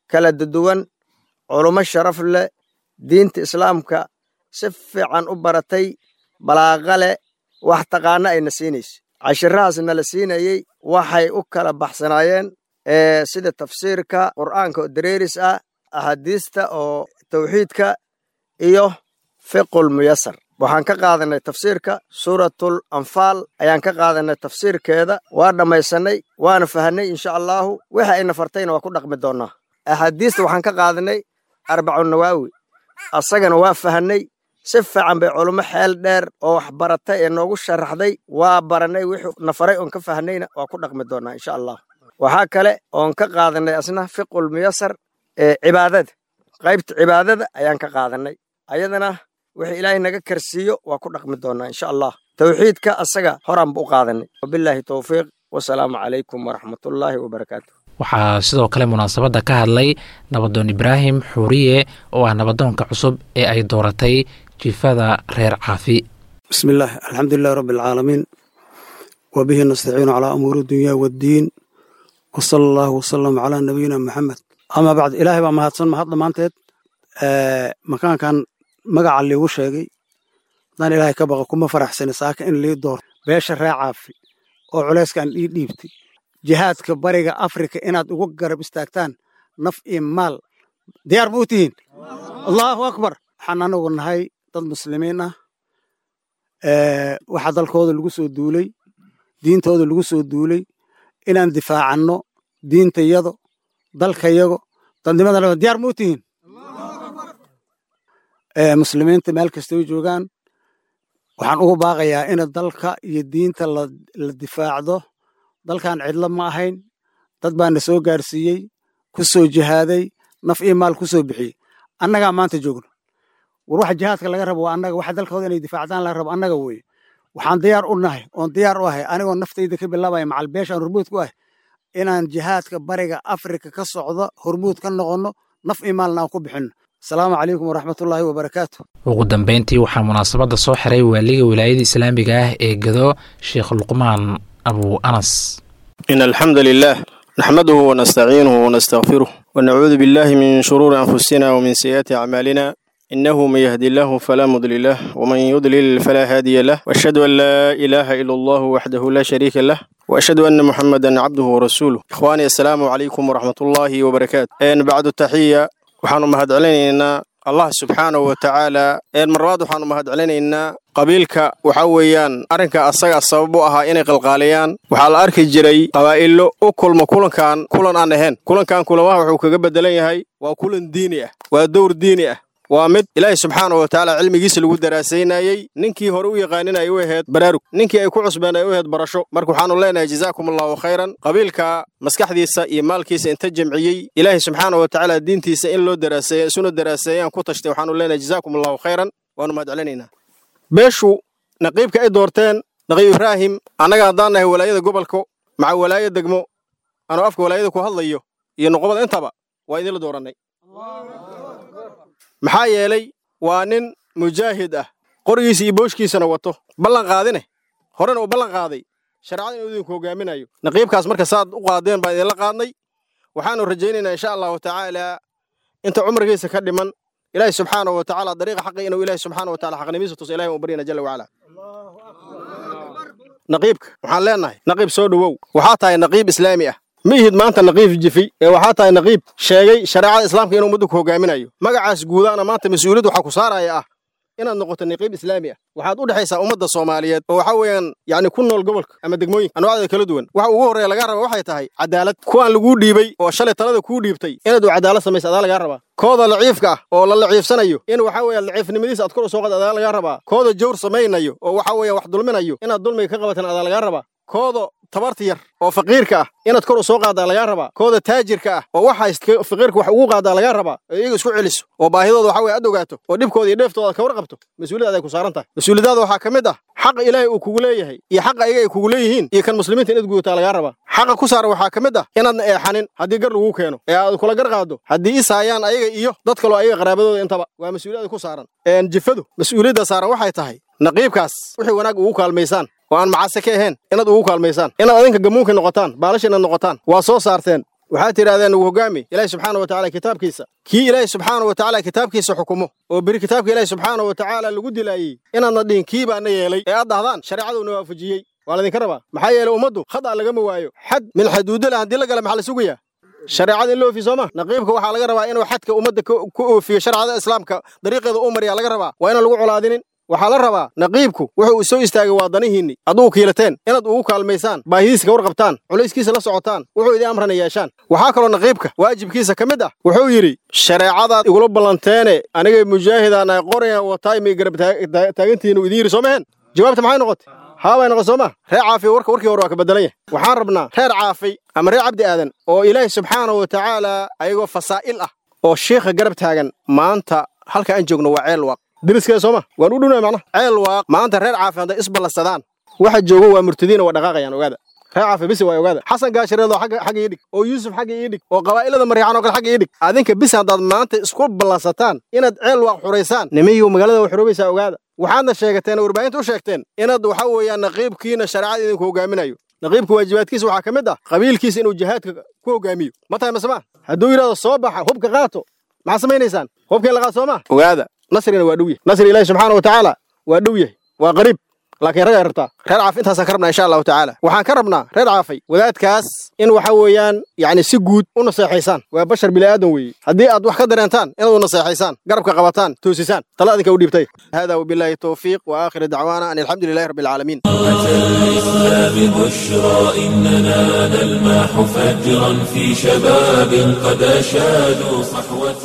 kala duwan culummo sharaf leh diinta islaamka si fiican u baratay balaaqa leh wax taqaana ayna siinaysa cashirahaasna la siinayey waxay u kala baxsanaayeen sida tafsiirka qur'aanka oo dareeris ah axaadiista oo tawxiidka iyo fiqul muyasar waxaan ka qaadanay tafsiirka suuratul anfaal ayaan ka qaadanay tafsiirkeeda waa dhammaysanay waana fahanay insha allahu wixii ayna fartayna waa ku dhaqmi doonaa axaadiista waxaan ka qaadanay arbacun nawaawi asagana waa fahanay si fiican bay culummo xeel dheer oo wax baratay ee noogu sharaxday waa baranay wixii nafaray oon ka fahnayna waa ku dhaqmi doonaa insha allah waxaa kale oon ka qaadanay asna fiqul muyasar ee cibaadada qaybta cibaadada ayaan ka qaadanay ayadana wixii ilaahay naga karsiiyo waa ku dhaqmi doonaa insha allah tawxiidka asaga horaan buu u qaadanay wabilaahi towfiiq wasalaamu calaykum waraxmatullaahi wabarakaatu waxaa sidoo kale munaasabadda ka hadlay nabadoon ibraahim xuuriye oo ah nabadoonka cusub ee ay dooratay jifada reer caafi bismillaah alxamdulilahi rabbi alcaalamiin wa bihi nastaciinu calaa umuuri dunya waddiin wa sala allahu wasalam calaa nabiyina maxamed amaa bacd ilaahay baa mahadsan mahad dhammaanteed makaankan magaca liigu sheegay haddaan ilaahay ka baqa kuma faraxsani saaka in lii doorto beesha reer caafi oo culayskan ii dhiibtay jihaadka bariga afrika inaad ugu garab istaagtaan naf iyo maal diyaar buu tihiin allahu akbar waxaan anagu nahay dad muslimiin ah waxaa dalkooda lagu soo duulay diintooda lagu soo duulay inaan difaacanno diintayado dalkayago dadnimada diyaar muu tihiin muslimiinta meel kastay joogaan waxaan ugu baaqayaa in dalka iyo diinta la difaacdo dalkan cidlo ma ahayn dad baana soo gaarsiiyey ku soo jihaaday naf iyo maal ku soo bixiyey annagaa maanta joogno war waxa jihaadka laga rabo waa annaga waxa dalkooda inay difaacdaan laga rabo annaga weeye waxaan diyaar u nahay oon diyaar u ahay anigoo naftayda ka bilaabaya macal beeshaan hormuud ku ah inaan jihaadka bariga afrika ka socdo hormuud ka noqonno naf iyo maalna aan ku bixinno asalaamu calaykum waraxmatullaahi wabarakaatu ugu dambayntii waxaa munaasabadda soo xiray waaliga wilaayada islaamiga ah ee gado sheekh luqmaan abu anas in alxamda lilah naxmaduhu wanastaciinuhu wanastaqfiruh wanacuudu billahi min shuruuri anfusina wamin sayi'aati acmaalina inahu man yahdi illahu falaa mudli lah waman yudlil falaa haadiya lah waashhadu an laa ilaaha ila allahu waxdahu laa shariika lah waashhadu anna muxamadan cabduhu warasuuluh ikhwaani assalaamu calaykum waraxmatullaahi wabarakaatu bacdu taxiya waxaanu mahad celinaynaa allah subxaanahu wa tacaala mar labaad waxaanu mahad celinaynaa qabiilka waxaa weeyaan arrinka asaga sabab u ahaa inay qalqaaliyaan waxaa la arki jiray qabaa'ilo u kulma kulankan kulan aan ahayn kulankan kulamaha wuxuu kaga beddelan yahay waa kulan diini ah waa dowr diini ah waa mid ilaahay subxaanahu wa tacaala cilmigiisa lagu daraasaynayey ninkii hore u yaqaaninay u ahayd baraarug ninkii ay ku cusbeen ay u ahayd barasho marka waxaanu leenahay jazaakum allahu khayran qabiilka maskaxdiisa iyo maalkiisa inta jamciyey ilaahay subxaanahu wa tacaala diintiisa in loo daraaseeya isuna daraaseeyaan ku tashtay waxaanu leenahay jazaakum allahu khayran waanu mahad celinaynaa beeshu naqiibka ay doorteen naqiib ibraahim annaga haddaan nahay walaayada gobolka maca walaaya degmo anoo afka walaayada ku hadlayo iyo noqobada intaba waa idinla doorannay maxaa yeelay waa nin mujaahid ah qorigiisa iyo booshkiisana wato ballan qaadine horena uu ballan qaaday shareecada inuu idinku hogaaminayo naqiibkaas marka saad u qaadeen baan idinla qaadnay waxaanu rajaynaynaa insha allahu tacaala inta cumrigiisa ka dhiman ilaahay subxaanahu wa tacaala dariiqa xaqi inuu ilaahay subxaanahu wa tacaala xaqnimiisa tuso ilahay uu baryana jalla wacala naqiibka waxaan leenahay naqiib soo dhowow waxaa tahay naqiib islaami ah ma ihid maanta naqiib jifi ee waxaa tahay naqiib sheegay shareecada islaamka inuu ummadda ku hogaaminayo magacaas guudaana maanta mas-uuliyad waxaa ku saaraya ah inaad noqoto naqiib islaami ah waxaad u dhexaysaa ummadda soomaaliyeed oo waxaa weeyaan yacni ku nool gobolka ama degmooyinka anwaacda kala duwan waxa ugu horreeya lagaa raba waxay tahay cadaalad kuwaan laguu dhiibay oo shalay talada kuu dhiibtay inaad u cadaalad samaysa adaa lagaa rabaa kooda laciifka ah oo la laciifsanayo in waxaa weeyaan laciifnimadiisa aad kor u soo qad adaa lagaa rabaa kooda jawr samaynayo oo waxaa weeyaan wax dulminayo inaad dulmiga ka qabatan adaa lagaa rabaa kooda tabarta yar oo faqiirka ah inaad kor u soo qaadaa lagaa rabaa kooda taajirka ah oo waxa faqiirka wax ugu qaadaa lagaa rabaa oo iyaga isku celiso oo baahidooda waxa weeye aad ogaato oo dhibkooda iyo dheeftooda ka warqabto mas-uuliyad aday ku saaran tahay mas-uuliyadaada waxaa ka mid ah xaqa ilaahay uu kugu leeyahay iyo xaqa iyaga ay kugu leeyihiin iyo kan muslimiinta inaad gudataa lagaa rabaa xaqa ku saaran waxaa ka mid ah inaadna eexanin haddii gar laguu keeno ee aad kula gar qaado haddii isaayaan ayaga iyo dad kaloo ayaga qaraabadooda intaba waa mas-uuliyada ku saaran jifadu mas-uuliyadda saaran waxay tahay naqiibkaas wixii wanaag ugu kaalmaysaan oo aan macase ka ahayn inaad ugu kaalmaysaan inaad adinka gamuunka noqotaan baalasha inaad noqotaan waa soo saarteen waxaad tidhahdeen ugu hoggaami ilaahay subxaana wa tacaala kitaabkiisa kii ilaahay subxaana wa tacaala kitaabkiisa xukumo oo beri kitaabka ilaahay subxaana wa tacaala lagu dilaayey inaadna dhihin kii baana yeelay ee aad dhahdaan shareecaduuna waafajiyey waa laydinka rabaa maxaa yeelay ummaddu khada lagama waayo xad min xuduudda leh haddii la gala maxaa la sugayaa shareecada in la oofiyo sooma naqiibka waxaa laga rabaa inuu xadka ummadda ku oofiyo shareecada islaamka dariiqeeda u mariyaa laga rabaa waa inaan lagu colaadinin waxaa la rabaa naqiibku wuxuu soo istaagay waa danihiinni adugu kiilateen inaad ugu kaalmaysaan baahidiisa ka warqabtaan culayskiisa la socotaan wuxuu idin amrana yeeshaan waxaa kaloo naqiibka waajibkiisa ka mid ah wuxuu yidhi shareecadaad igula ballanteene anigay mujaahidaan ay qorayaan wataay may garab taagantihiin uu idin yidhi soo maheen jawaabta maxay noqotay haabay noqon sooma reer caafi warka warkii hore waa ka beddelan yahay waxaan rabnaa reer caafi ama reer cabdi aadan oo ilaahay subxaana wa tacaala ayagoo fasaa'il ah oo sheikha garab taagan maanta halka aan joogno waa ceel waaq diriskee sooma waan u dhunaa macnaha ceel waaq maanta reer caafi hadday isballansadaan waxa joogo waa murtadiina waa dhaqaaqayaan ogaada reer caafi bisi waa ogaada xasan gaashireedoo xagga xagga ii dhig oo yuusuf xagga ii dhig oo qabaa'ilada mariixan oo kale xagga ii dhig adinka bis haddaad maanta isku ballansataan inaad ceel waaq xuraysaan nimiyu magaalada waa xuroobaysaa ogaada waxaadna sheegateen oo warbaahinta u sheegteen inaad waxa weeyaan naqiibkiina shareecada idinku hogaaminayo naqiibka waajibaadkiisa waxaa ka mid ah qabiilkiisa inuu jihaadka ku hogaamiyo ma tahay masema hadduu yidhahdo soo baxa hubka qaato maxaa samaynaysaan hubkeen la qaad soo maa ogaada nasrina waa dhow yahay nasri ilaahi subxaana wa tacaala waa dhow yahay waa qariib laakiin ragay rabtaa reer caafi intaasaan ka rabnaa insha allahu tacaala waxaan ka rabnaa reer caafay wadaadkaas in waxa weeyaan yacni si guud u naseexaysaan waa bashar bilaadan weeye haddii aad wax ka dareentaan inaad u naseexaysaan garabka qabataan toosisaan tala adinka u dhiibtay hada wabilaahi towfiiq wa aakhir dacwaana an alxamdu lilahi rabbi alcaalamiin الإسلام بشرى إننا نلمح فجرا في شباب قد أشادوا صحوة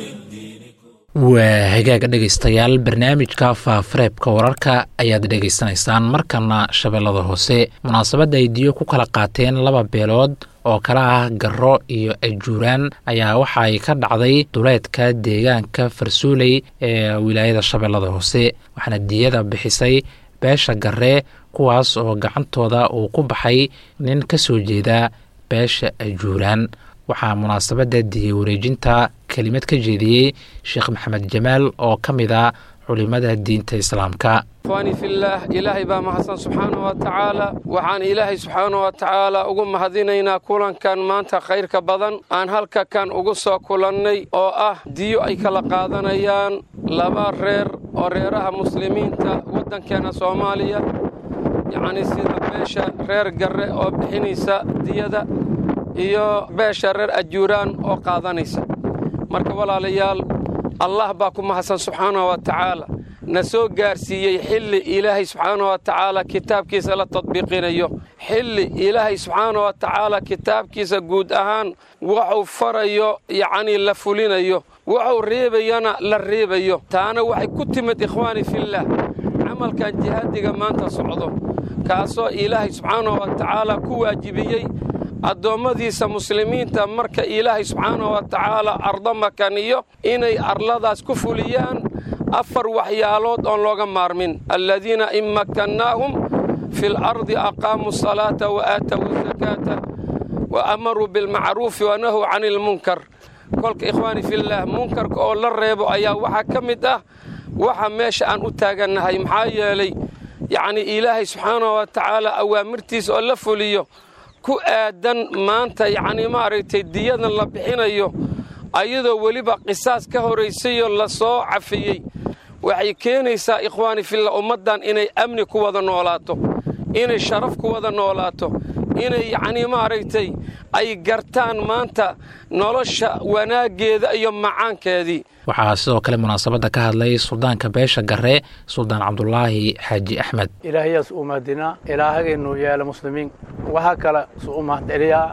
waa hagaaga dhegaystayaal barnaamijka faafareebka wararka ayaad dhegaysanaysaan markana shabeellada hoose munaasabadda ay diyo ku kala qaateen laba beelood oo kala ah garro iyo ajuuraan ayaa waxa ay ka dhacday duleedka deegaanka farsuuley ee wilaayada shabeellada hoose waxaana diyada bixisay beesha garre kuwaas oo gacantooda uu ku baxay nin ka soo jeeda beesha ajuuraan waxaa munaasabadda diya wareejinta kelimad ka jeediyey sheekh maxamed jamaal oo ka mid ah culimada diinta islaamka ikhwaani fillaah ilaahay baa mahadsan subxaanahu wa tacaala waxaan ilaahay subxaanahu wa tacaala ugu mahadinaynaa kulankan maanta khayrka badan aan halka kan ugu soo kulannay oo ah diyo ay kala qaadanayaan laba reer oo reeraha muslimiinta waddankeenna soomaaliya yacnii sida beesha reer garre oo bixinaysa diyada iyo beesha reer ajuuraan oo qaadanaysa marka walaalayaal allah baa ku mahadsan subxaanahu wa tacaala na soo gaarsiiyey xilli ilaahay subxaanahu wa tacaala kitaabkiisa la tadbiiqinayo xilli ilaahay subxaanahu wa tacaala kitaabkiisa guud ahaan wuxuu farayo yacnii la fulinayo wuxuu reebayana la reebayo taana waxay ku timid ikhwaani fillaah camalkan jihaadiga maanta socdo kaasoo ilaahay subxaanahu wa tacaala ku waajibiyey addoommadiisa muslimiinta marka ilaahay subxaanahu wa tacaala ardo makaniyo inay arladaas ku fuliyaan afar waxyaalood oon looga maarmin alladiina in makkannaahum fi lardi aqaamuu asalaata wa aatawu asakaata wa amaruu bilmacruufi wa nahuu cani ilmunkar kolka ikhwaani fillaah munkarka oo la reebo ayaa waxaa ka mid ah waxa meesha aan u taagannahay maxaa yeelay yacnii ilaahay subxaanahu wa tacaala awaamirtiisa oo la fuliyo ku aadan maanta yacnii maaragtay diyadan la bixinayo ayadoo weliba qisaas ka horraysayoo la soo cafiyey waxay keenaysaa ikhwaani fillah ummaddan inay amni ku wada noolaato inay sharaf ku wada noolaato inay yacnii maaragtay ay gartaan maanta nolosha wanaaggeeda iyo macaankeedii waxaa sidoo kale munaasabadda ka hadlay suldaanka beesha garre suldaan cabdulaahi xaaji axmed ilaahayaas u mahadinaa ilaahageennu yeela muslimiin waxaa kale su u mahadceliyaa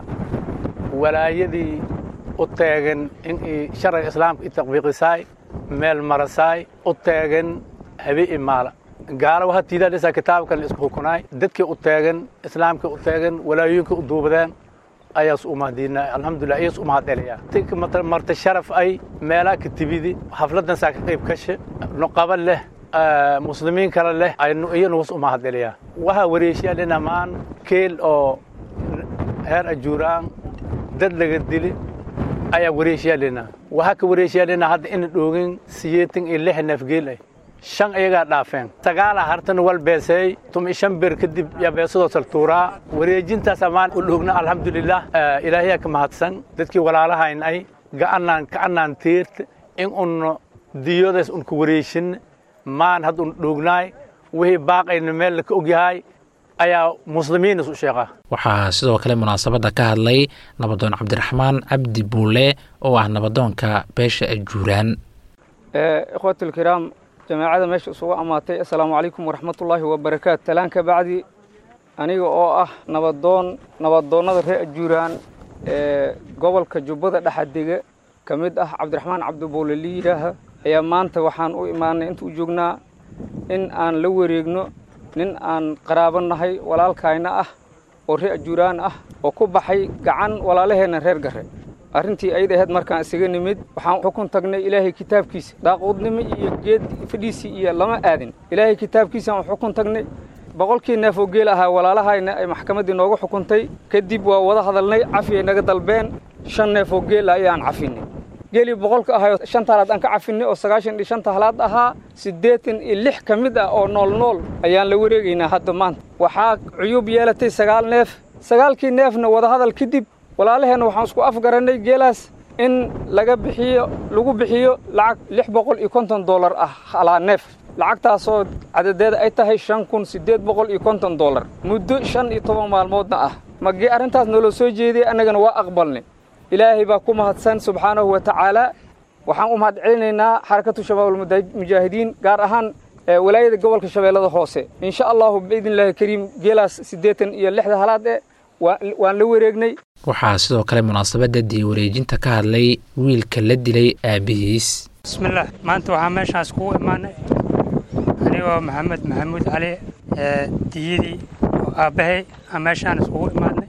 walaayadii u taagan inay sharciga islaamka i tatbiiqisaay meel marasaay u taagan habe i maala gaala waxaa tiidaadhisaa kitaabkan la isku xukunaay dadkii u taagan islaamkii u taagan walaayooyinkii u duubadeen ayaas u mahadinaa alxamdulilah iyaas u mahadceliyaa marta sharaf ay meelaa ka tibidi xafladdan saa ka qayb kashe nuqaba leh muslimiin kale leh iyanu was u mahadceliyaa waxaa wareeshiyaa dhinamaan keel oo heer ajuuraan dad laga dili ayaa wareeshiyaa dhinaa waxaa ka wareeshiyaa dhinaa hadda ina dhoogin siyeetan iyo lix neefgeel ah shan iyagaa dhaafeen sagaala hartan wal beesay tum shan bir kadib yaa beesadoo saltuuraa wareejintaas ammaan u dhugna alxamdulilah ilaahiyaa ka mahadsan dadkii walaalahayn ay ga'anaan ka'anaan tiirta in un diyoodaas un ku wareejin maan had un dhugnaay wixii baaqayna meel ka ogyahay ayaa muslimiin isu sheeqa waxaa sidoo kale munaasabadda ka hadlay nabadoon cabdiraxmaan cabdi buule oo ah nabadoonka beesha ajuuraan ikhwatul kiraam jamaacada meesha isugu amaatay assalaamu calaykum waraxmatullaahi wabarakaatu talaan ka bacdi aniga oo ah nabadoon nabadoonnada reer ajuuraan ee gobolka jubbada dhexadega ka mid ah cabdiraxmaan cabdi buule liidaaha ayaa maanta waxaan u imaanay inta u joognaa in aan la wareegno nin aan qaraabo nahay walaalkayna ah oo reer ajuuraan ah oo ku baxay gacan walaalaheenna reer garre arrintii ayda ahayd markaan isaga nimid waxaan xukun tagnay ilaahay kitaabkiisa daaqoodnimo iyo geed fadhiisii iyo lama aadin ilaahay kitaabkiisa aan xukun tagnay boqolkii neef oo geel ahaa walaalahayna ay maxkamaddii nooga xukuntay kadib waa wada hadalnay cafi ay naga dalbeen shan neef oo geel ayaan cafinay geelii boqolka ahaa shan taalaad aan ka cafinay oo sagaashan iyo shan taalaad ahaa siddeetan iyo lix ka mid ah oo nool nool ayaan la wareegaynaa hadda maanta waxaa cuyuub yeelatay sagaal neef sagaalkii neefna wada hadal kadib walaalaheenna waxaan isku afgarannay geelaas in laga bixiyo lagu bixiyo lacag lix boqol iyo konton dollar ah halaa neef lacagtaasoo cadadeeda ay tahay shan kun siddeed boqol iyo konton dollar muddo shan iyo toban maalmoodna ah magee arrintaas naloo soo jeediyey annagana waa aqbalnay ilaahay baa ku mahadsan subxaanahu wa tacaala waxaan u mahad celinaynaa xarakatu shabaabulmujaahidiin gaar ahaan walaayada gobolka shabeellada hoose insha allahu biidnillaahi kariim geelaas siddeetan iyo lixda halaad e waan la wareegnay waxaa sidoo kale munaasabadda dii wareejinta ka hadlay wiilka la dilay aabbihiis bismillaah maanta waxaa meeshaas kugu imaanay anigoo maxamed maxamuud cali diyadii oo aabbahay aan meeshaan iskugu imaadnay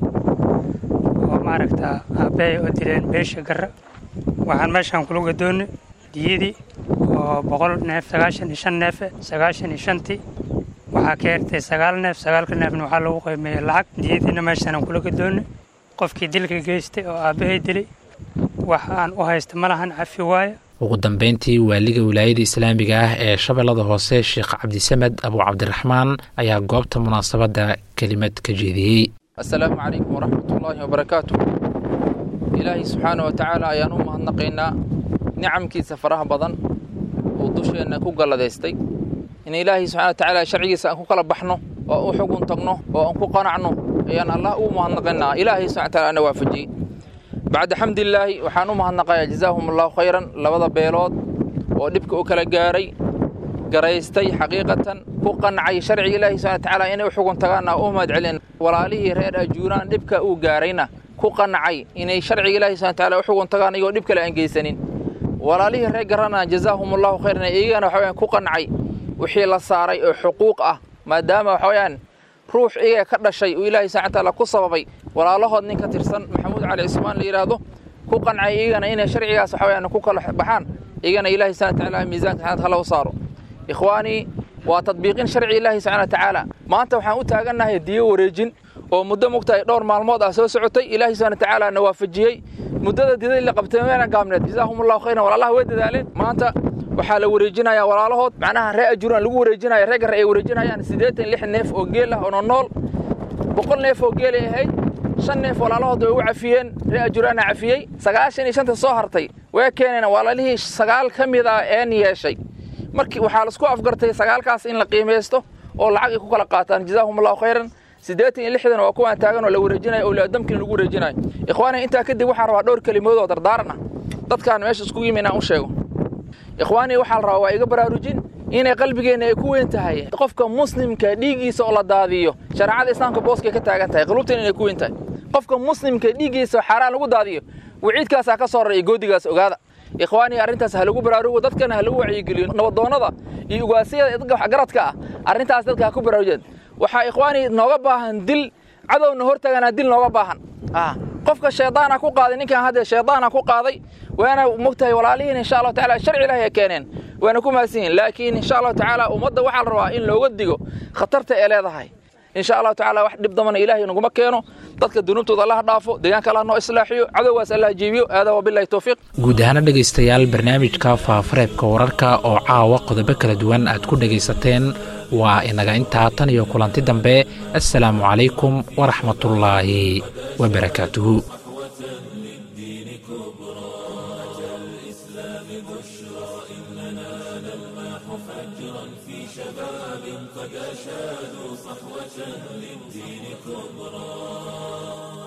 oo maaragtaa aabbahay oo dileen beesha garra waxaan meeshaan kula gadoonnay diyadii oo boqol neef sagaashan iyo shan neefe sagaashan iyo shantii waxaa ka hertay sagaal neef sagaalka neefna waxaa lagu qiimeeyey lacag diyadiina meeshaan kula gadoonnay qofkii dilka geystay oo aabbahay dilay wax aan u haysta ma lahan cafi waaya ugu dambeyntii waaliga wilaayada islaamiga ah ee shabeellada hoose sheekh cabdisamed abu cabdiraxmaan ayaa goobta munaasabadda kelimad ka jeediyey assalaamu calaykum waraxmatullaahi wabarakaatu ilaahay subxaana wa tacaala ayaan u mahadnaqaynaa nicamkiisa faraha badan uu dusheenna ku galladaystay in ilaahay subxana wa tacaala sharcigiisa aan ku kala baxno oo u xugun tagno oo aan ku qanacno ayaan allah u mahadnaqaynaa ilaahay subxana wa tacaala ana waafajiyey bacda xamdilaahi waxaan u mahadnaqayaa jazaahum allahu khayran labada beelood oo dhibka u kala gaaray garaystay xaqiiqatan ku qancay sharciga ilaahi subxana wa tacaala inay u xugun tagaanna u mahad celin walaalihii reer ajuuraan dhibka uu gaarayna ku qancay inay sharciga ilaahi subxana wa tacaala u xugun tagaan iyagoo dhib kale aan geysanin walaalihii reer garana jazaahum allahu khayran iyagana waxa weyaan ku qancay wixii la saaray oo xuquuq ah maadaama waxa weyaan ruux iyaga ka dhashay uu ilaahay subxana wa tacaala ku sababay walaalahood nin ka tirsan maxamuud cali cismaan la yidhaahdo ku qancay iyagana inay sharcigaas waxa weyaan ku kala baxaan iyagana ilaahay subxana wa tacaala miisaanka xanaad hala u saaro ikhwaanii waa tadbiiqin sharci ilaahi subxana wa tacaala maanta waxaan u taagannahay diyo wareejin oo muddo mugtahay dhowr maalmood ah soo socotay ilaahi subxana wa tacaala na waafajiyey muddada didadii la qabtay meelan gaabneed jazaahum allahu khayran walaalaha way dadaaleen maanta waxaa la wareejinayaa walaalahood macnaha reer ajuuraan lagu wareejinaya reer garre ay wareejinayaan siddeetan lix neef oo geel ah oo nool boqol neef oo geelay ahayd shan neef walaalahood way u cafiyeen reer ajuuraana cafiyey sagaashan iyo shanta soo hartay way keeneen walaalihii sagaal ka mid ah een yeeshay markii waxaa la isku afgartay sagaalkaas in la qiimaysto oo lacag ay ku kala qaataan jazaahum allahu khayran siddeetan iyo lixdan waa kuwaan taagan oo la wareejinayo awlaadamkin lagu wareejinayo ikhwaani intaa kadib waxaan rabaa dhowr kelimood oo dardaaran ah dadkaan meesha iskugu yimi inaan u sheego ikhwaani waxaa la rabaa waa iga baraarujin inay qalbigeenna ay ku weyn tahay qofka muslimka dhiiggiisa oo la daadiyo shareecada islaamka booskay ka taagan tahay qulubteena inay ku weyn tahay qofka muslimka dhiiggiisa xaaraan lagu daadiyo wiciidkaasaa ka soo raray goodigaas ogaada ikhwaani arrintaas ha lagu baraarugo dadkana ha lagu wacyigeliyo nabadoonnada iyo ugaasiyada dadka waxgaradka ah arrintaas dadka ha ku baraarujeen waxaa ikhwaani nooga baahan dil cadowna hortaaganaa dil nooga baahan qofka shaydaana ku qaaday ninkan hadda shaydaana ku qaaday waana mogtahay walaalihiin insha allahu tacaala sharci ilaahi ay keeneen waana ku mahadsan yihiin laakiin insha allahu tacaala ummadda waxaa la rabaa in looga digo khatarta ee leedahay insha allahu tacaala wax dhib damana ilaahay naguma keeno dadka dunuubtooda allaha dhaafo deegaanka allah noo islaaxiyo cadowgaas allah jiibiyo aadaa wabillahi towfiiq guud ahaana dhegaystayaal barnaamijka faafareebka wararka oo caawa qodobo kala duwan aad ku dhegaysateen waa inaga intaa tan iyo kulanti dambe assalaamu calaykum waraxmatullaahi wabarakaatuhu قد أشادوا صحوة للدين كبرى.